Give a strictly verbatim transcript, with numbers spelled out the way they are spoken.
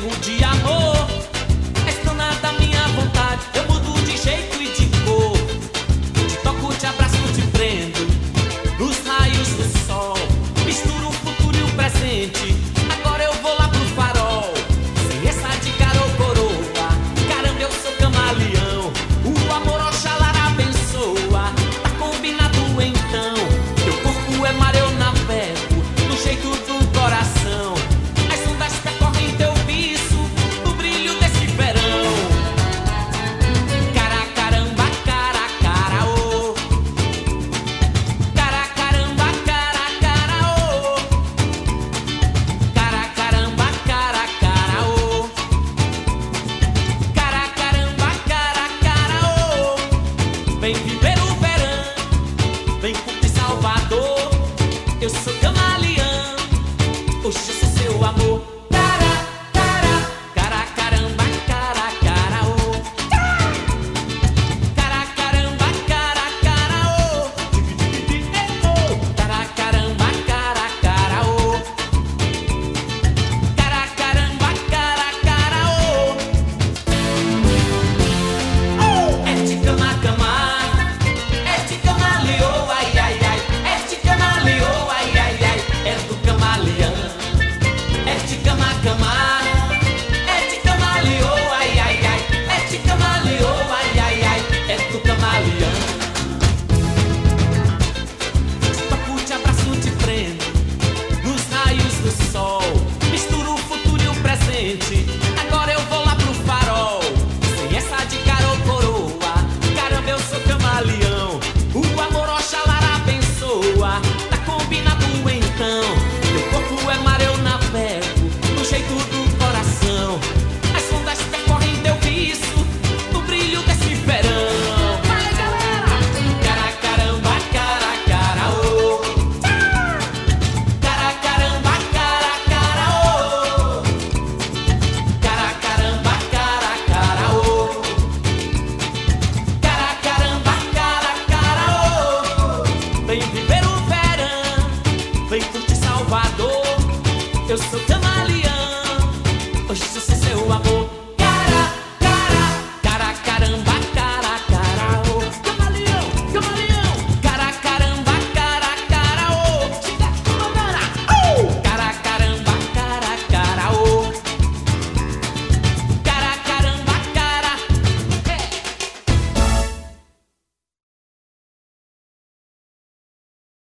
tempo de amor. És dona da minha vontade, eu mudo de jeito e de cor. Te toco, te abraço, te prendo nos raios do sol. Misturo o futuro e o presente, agora eu vou lá pro farol. Sem essa de cara ou coroa, caramba, eu sou camaleão. O amor Oxalá abençoa, tá combinado então. Teu corpo é mar, eu navego no jeito do coração. As ondas percorrem teu viço no brilho desse verão. Cara, caramba, cara, cara, oh. Cara, caramba, cara, cara, oh. Cara, caramba, cara, cara, oh. Cara, caramba, cara, cara, oh. Vem viver o verão, vem curtir Salvador. Eu sou camaleão, hoje eu sou seu amor. Cara, cara, cara, caramba, cara, cara, oh. Cara, caramba, cara, cara, oh. Cara, caramba, cara, cara, oh. Cara, caramba, cara, cara, oh. É de cama, cama, é de camaleão, ai, ai, ai. É de camaleão, ai, ai, ai. É do camaleão. É de cama, cama, é de camaleão, ai, ai, ai. É de camaleão, ai, ai, ai. É do camaleão. Te toco, te abraço, te prendo nos raios do sol. Misturo o futuro e o presente, agora eu vou lá pro farol. Sem essa de cara ou coroa, caramba, eu sou camaleão. O amor Oxalá abençoa, tá combinado então. Teu corpo é mar, eu navego no jeito do coração. As ondas percorrem teu viço no brilho desse verão. Vai, galera! Cara, caramba, cara, cara, oh. Cara, caramba, cara, cara, oh. Cara, caramba, cara, cara, oh. Cara, caramba, cara, cara, oh. Vem viver o verão, vem curtir Salvador. Eu sou